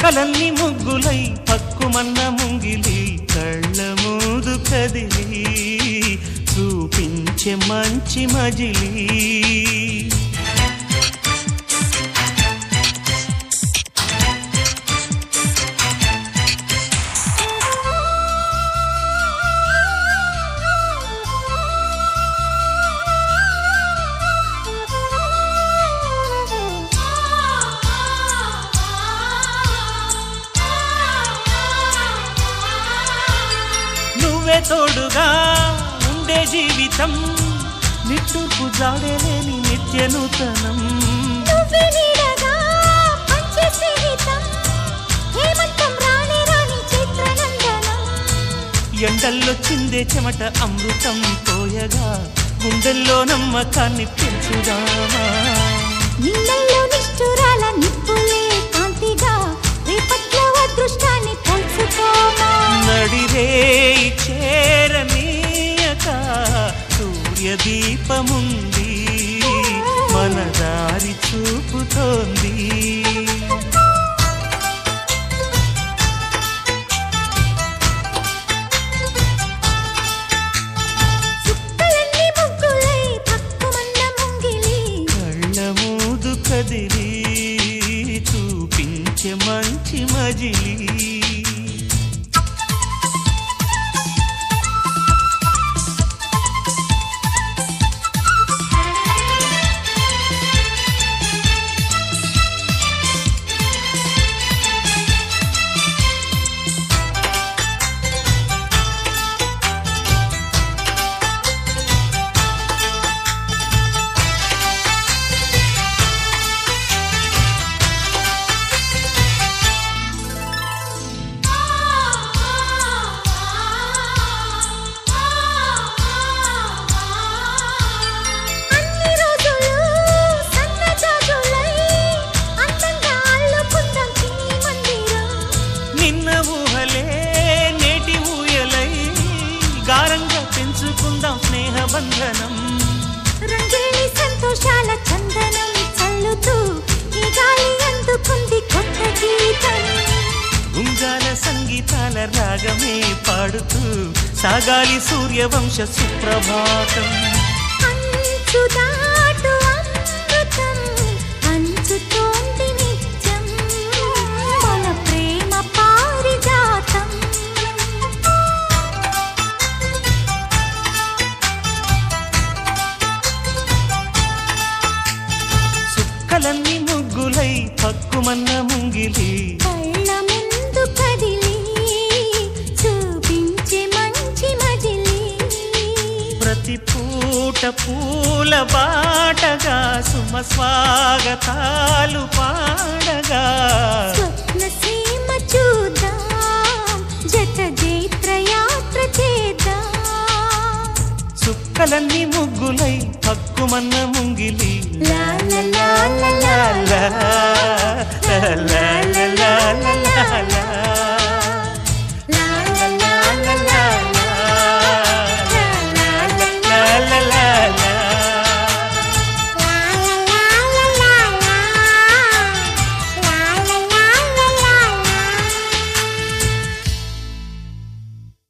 చుక్కలన్నీ ముగ్గులై పక్కుమన్న ముంగిలి కళ్ళ ముందు కదిలి చూపించే మంచి మజిలీ తోడుగా ఉండే జీవితం నిట్టూర్పు జాడలేని నిత్య నూతనం ఎండల్లో చిందే చెమట అమృతం పోయగా గుండెల్లో నమ్మకాన్ని పెంచుదామా నీళ్ళల్లో నిష్ఠురాల నిప్పులే కాంతిగా రేపట్లో అదృష్టాన్ని పంచుకోమా నడిరే చేరనీయక సూర్యదీపముంది మన దారి చూపుతోంది చుక్కలన్నీ ముగ్గులై పక్కుమన్న ముంగిలి కళ్ళ మూదు కదిలి చూపించే మంచి మజిలీ స్నేహబంధనం రంగేలి సంతోషాల చందనం చల్లుతూ ఈ గాలి అందుకుంది కొత్త గీతం ఉంగాల సంగీతాల రాగమే పాడుతూ సాగాలి సూర్యవంశ సుప్రభాతం అంచుదాటు అమృతం అంచుతోంది నిత్యం మన ప్రేమ పారిజాతం చుక్కలన్నీ ముగ్గులై పక్కుమన్న ముంగిలి కళ్ళ ముందు కదిలి చూపించే మంచి మజిలీ ప్రతి పూట పూల బాటగా సుమ స్వాగతాలు పాడగా స్వప్న సీమ చూద్దాం జత జైత్ర యాత్ర చేద్దాం చుక్కలన్నీ ముగ్గులై పక్కుమన్న ముంగిలి లా లా లా లా లా లా లా లా లా లా లా లా